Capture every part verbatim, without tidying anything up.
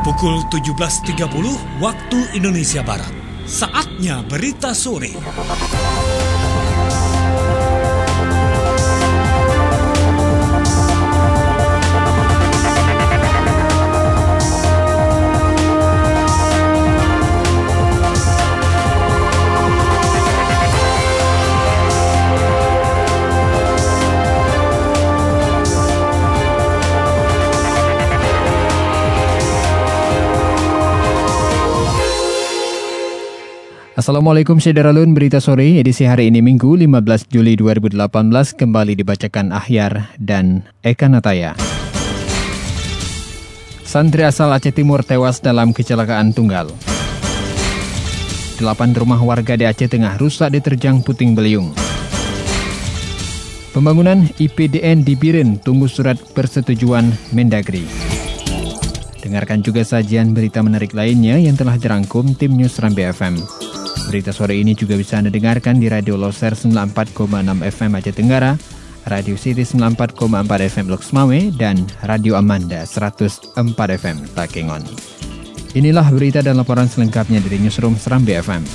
Pukul tujuh belas tiga puluh waktu Indonesia Barat. Saatnya berita sore. Assalamualaikum Syederalun, berita sore edisi hari ini Minggu lima belas Juli dua ribu delapan belas kembali dibacakan Ahyar dan Eka Nataya. Santri asal Aceh Timur tewas dalam kecelakaan tunggal. Delapan rumah warga di Aceh Tengah rusak diterjang puting beliung. Pembangunan I P D N di Biren tunggu surat persetujuan Mendagri. Dengarkan juga sajian berita menarik lainnya yang telah dirangkum tim News Rambi F M. Berita sore ini juga bisa Anda dengarkan di Radio Loser sembilan puluh empat koma enam F M Aceh Tenggara, Radio City sembilan puluh empat koma empat F M Loks Mawé, dan Radio Amanda seratus empat F M Takengon. Inilah berita dan laporan selengkapnya dari Newsroom Serambi F M.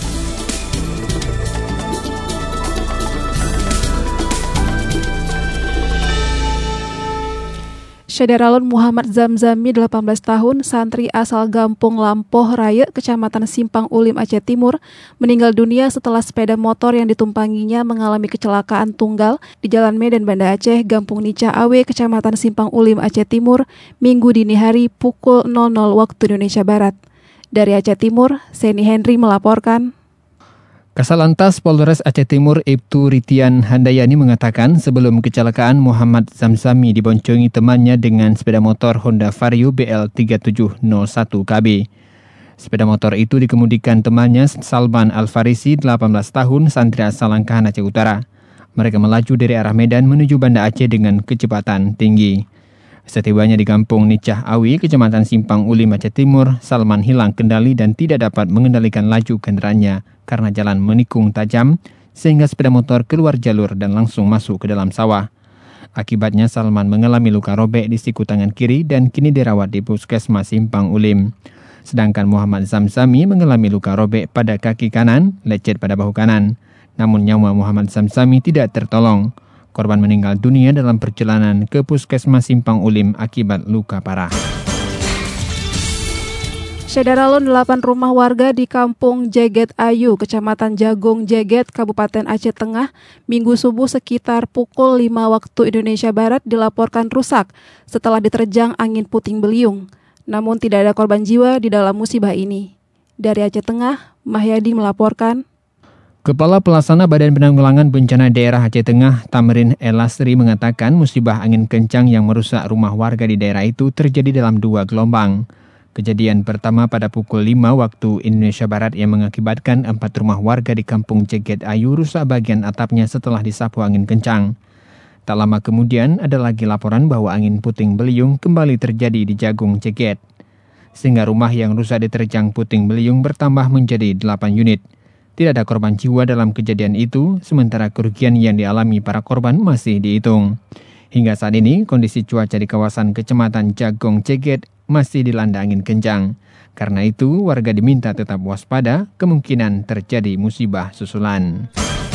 Syederalun Muhammad Zamzami, delapan belas tahun, santri asal Gampung Lampoh Raya, Kecamatan Simpang Ulim, Aceh Timur, meninggal dunia setelah sepeda motor yang ditumpanginya mengalami kecelakaan tunggal di Jalan Medan Banda Aceh, Gampung Nica Awe, Kecamatan Simpang Ulim, Aceh Timur, Minggu dini hari pukul nol nol waktu Indonesia Barat. Dari Aceh Timur, Seni Henry melaporkan. Kasalantas Polres Aceh Timur Ibtu Ritian Handayani mengatakan sebelum kecelakaan Muhammad Zamzami diboncongi temannya dengan sepeda motor Honda Vario B L tiga tujuh nol satu K B. Sepeda motor itu dikemudikan temannya Salman Al-Farisi, delapan belas tahun, santri asal Langkahan Aceh Utara. Mereka melaju dari arah Medan menuju Banda Aceh dengan kecepatan tinggi. Setibanya di Kampung Nicah Awi, Kecamatan Simpang Ulim, Aceh Timur, Salman hilang kendali dan tidak dapat mengendalikan laju kendaraannya karena jalan menikung tajam, sehingga sepeda motor keluar jalur dan langsung masuk ke dalam sawah. Akibatnya Salman mengalami luka robek di siku tangan kiri dan kini dirawat di Puskesmas Simpang Ulim. Sedangkan Muhammad Zamzami mengalami luka robek pada kaki kanan, lecet pada bahu kanan. Namun nyawa Muhammad Zamzami tidak tertolong. Korban meninggal dunia dalam perjalanan ke Puskesmas Simpang Ulim akibat luka parah. Syederalun, delapan rumah warga di Kampung Jeget Ayu, Kecamatan Jagung Jeget, Kabupaten Aceh Tengah, Minggu subuh sekitar pukul lima waktu Indonesia Barat dilaporkan rusak setelah diterjang angin puting beliung. Namun tidak ada korban jiwa di dalam musibah ini. Dari Aceh Tengah, Mahyadi melaporkan. Kepala Pelaksana Badan Penanggulangan Bencana Daerah Aceh Tengah, Tamrin Elasri, mengatakan musibah angin kencang yang merusak rumah warga di daerah itu terjadi dalam dua gelombang. Kejadian pertama pada pukul lima waktu Indonesia Barat yang mengakibatkan empat rumah warga di Kampung Jeget Ayu rusak bagian atapnya setelah disapu angin kencang. Tak lama kemudian ada lagi laporan bahwa angin puting beliung kembali terjadi di Jagung Jeget. Sehingga rumah yang rusak diterjang puting beliung bertambah menjadi delapan unit. Tidak ada korban jiwa dalam kejadian itu, sementara kerugian yang dialami para korban masih dihitung. Hingga saat ini, kondisi cuaca di kawasan Kecamatan Jagung Jeget masih dilanda angin kencang. Karena itu, warga diminta tetap waspada, kemungkinan terjadi musibah susulan.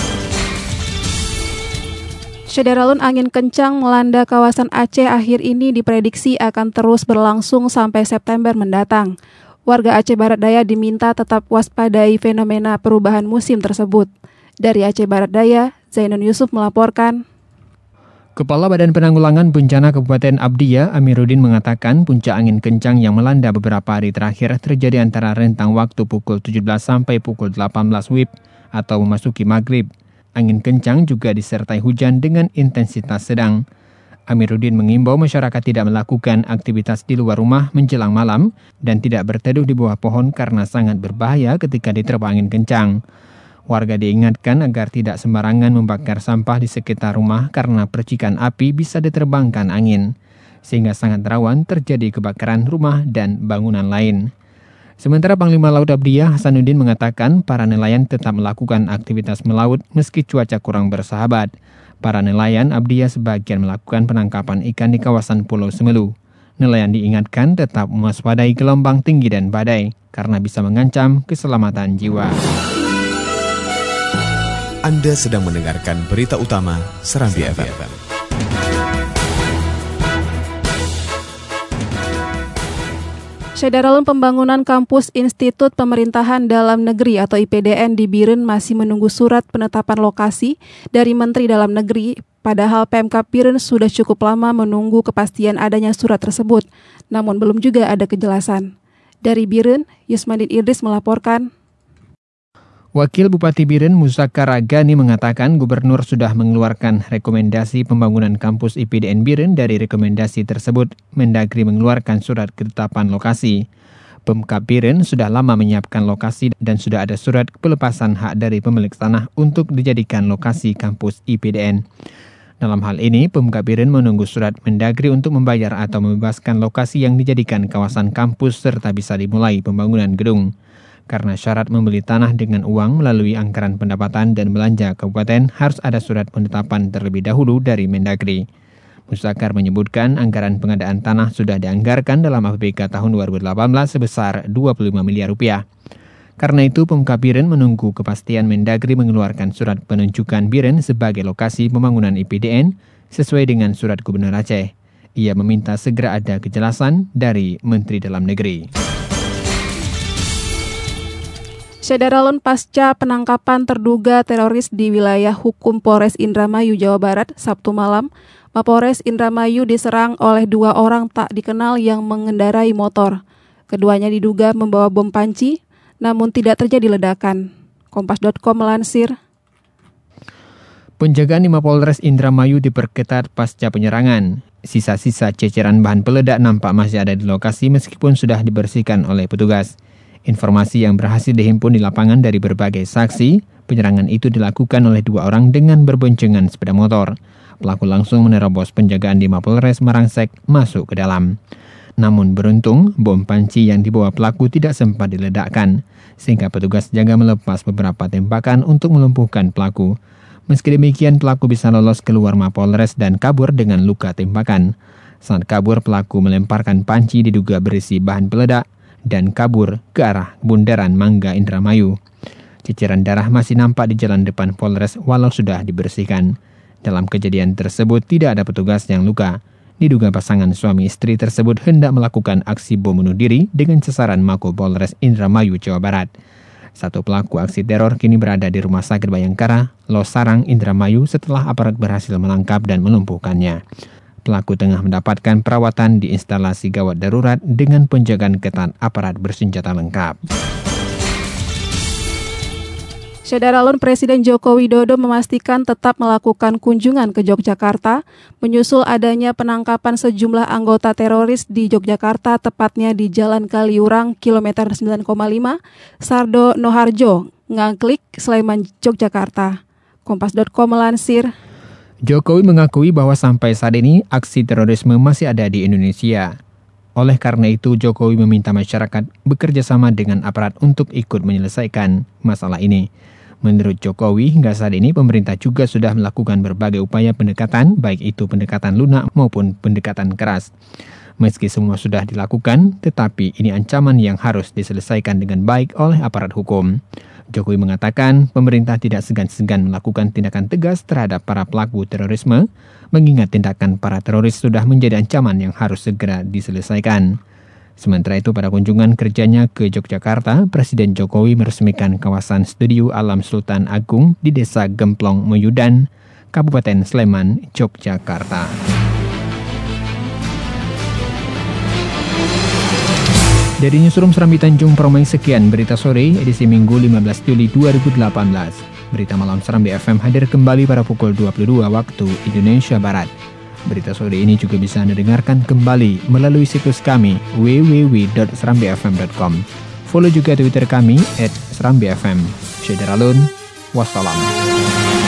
Syederalun, angin kencang melanda kawasan Aceh akhir ini diprediksi akan terus berlangsung sampai September mendatang. Warga Aceh Barat Daya diminta tetap waspadai fenomena perubahan musim tersebut. Dari Aceh Barat Daya, Zainun Yusuf melaporkan. Kepala Badan Penanggulangan Bencana Kabupaten Abdiya, Amiruddin, mengatakan puncak angin kencang yang melanda beberapa hari terakhir terjadi antara rentang waktu pukul tujuh belas sampai pukul delapan belas W I B atau memasuki maghrib. Angin kencang juga disertai hujan dengan intensitas sedang. Amiruddin mengimbau masyarakat tidak melakukan aktivitas di luar rumah menjelang malam dan tidak berteduh di bawah pohon karena sangat berbahaya ketika diterpa angin kencang. Warga diingatkan agar tidak sembarangan membakar sampah di sekitar rumah karena percikan api bisa diterbangkan angin, sehingga sangat rawan terjadi kebakaran rumah dan bangunan lain. Sementara Panglima Laut Abdiya, Hasanuddin, mengatakan para nelayan tetap melakukan aktivitas melaut meski cuaca kurang bersahabat. Para nelayan Abdiya sebagian melakukan penangkapan ikan di kawasan Pulau Semelu. Nelayan diingatkan tetap mewaspadai gelombang tinggi dan badai karena bisa mengancam keselamatan jiwa. Anda sedang mendengarkan berita utama Serambi F M. Saudara, pembangunan kampus Institut Pemerintahan Dalam Negeri atau I P D N di Biren masih menunggu surat penetapan lokasi dari Menteri Dalam Negeri, padahal Pemkab Biren sudah cukup lama menunggu kepastian adanya surat tersebut, namun belum juga ada kejelasan. Dari Biren, Yusmandin Idris melaporkan. Wakil Bupati Biren Muzakkar Agani mengatakan gubernur sudah mengeluarkan rekomendasi pembangunan kampus I P D N Biren. Dari rekomendasi tersebut, Mendagri mengeluarkan surat ketetapan lokasi. Pemkab Biren sudah lama menyiapkan lokasi dan sudah ada surat pelepasan hak dari pemilik tanah untuk dijadikan lokasi kampus I P D N. Dalam hal ini, Pemkab Biren menunggu surat Mendagri untuk membayar atau membebaskan lokasi yang dijadikan kawasan kampus serta bisa dimulai pembangunan gedung. Karena syarat membeli tanah dengan uang melalui anggaran pendapatan dan belanja kabupaten harus ada surat penetapan terlebih dahulu dari Mendagri. Muzakkar menyebutkan anggaran pengadaan tanah sudah dianggarkan dalam A P B K tahun dua ribu delapan belas sebesar dua puluh lima miliar rupiah. Karena itu, Pemkab Biren menunggu kepastian Mendagri mengeluarkan surat penunjukan Biren sebagai lokasi pembangunan I P D N sesuai dengan surat Gubernur Aceh. Ia meminta segera ada kejelasan dari Menteri Dalam Negeri. Saudara, pasca penangkapan terduga teroris di wilayah hukum Polres Indramayu, Jawa Barat, Sabtu malam, Mapolres Indramayu diserang oleh dua orang tak dikenal yang mengendarai motor. Keduanya diduga membawa bom panci, namun tidak terjadi ledakan. Kompas titik com melansir. Penjagaan di Mapolres Indramayu diperketat pasca penyerangan. Sisa-sisa ceceran bahan peledak nampak masih ada di lokasi meskipun sudah dibersihkan oleh petugas. Informasi yang berhasil dihimpun di lapangan dari berbagai saksi, penyerangan itu dilakukan oleh dua orang dengan berboncengan sepeda motor. Pelaku langsung menerobos penjagaan di Mapolres merangsek masuk ke dalam. Namun beruntung, bom panci yang dibawa pelaku tidak sempat diledakkan, sehingga petugas jaga melepas beberapa tembakan untuk melumpuhkan pelaku. Meski demikian, pelaku bisa lolos keluar Mapolres dan kabur dengan luka tembakan. Saat kabur, pelaku melemparkan panci diduga berisi bahan peledak dan kabur ke arah bundaran Mangga Indramayu. Ceceran darah masih nampak di jalan depan Polres walau sudah dibersihkan. Dalam kejadian tersebut tidak ada petugas yang luka. Diduga pasangan suami istri tersebut hendak melakukan aksi bom bunuh diri dengan sasaran Mako Polres Indramayu, Jawa Barat. Satu pelaku aksi teror kini berada di Rumah Sakit Bayangkara, Losarang, Indramayu setelah aparat berhasil menangkap dan melumpuhkannya. Pelaku tengah mendapatkan perawatan di instalasi gawat darurat dengan penjagaan ketat aparat bersenjata lengkap. Saudara, Presiden Joko Widodo memastikan tetap melakukan kunjungan ke Yogyakarta menyusul adanya penangkapan sejumlah anggota teroris di Yogyakarta, tepatnya di Jalan Kaliurang, kilometer sembilan koma lima, Sardo Noharjo, Ngaglik, Sleman, Yogyakarta. Kompas titik com melansir. Jokowi mengakui bahwa sampai saat ini aksi terorisme masih ada di Indonesia. Oleh karena itu, Jokowi meminta masyarakat bekerja sama dengan aparat untuk ikut menyelesaikan masalah ini. Menurut Jokowi, hingga saat ini pemerintah juga sudah melakukan berbagai upaya pendekatan, baik itu pendekatan lunak maupun pendekatan keras. Meski semua sudah dilakukan, tetapi ini ancaman yang harus diselesaikan dengan baik oleh aparat hukum. Jokowi mengatakan pemerintah tidak segan-segan melakukan tindakan tegas terhadap para pelaku terorisme, mengingat tindakan para teroris sudah menjadi ancaman yang harus segera diselesaikan. Sementara itu, pada kunjungan kerjanya ke Yogyakarta, Presiden Jokowi meresmikan kawasan Studio Alam Sultan Agung di Desa Gemplong, Meyudan, Kabupaten Sleman, Yogyakarta. Dari Newsroom Serambi Tanjung Permai, sekian berita sore edisi Minggu lima belas Juli dua ribu delapan belas. Berita malam Serambi F M hadir kembali pada pukul dua puluh dua waktu Indonesia Barat. Berita sore ini juga bisa Anda dengarkan kembali melalui situs kami w w w dot serambi f m dot com. Follow juga Twitter kami at serambi f m. Syederalun, wassalam.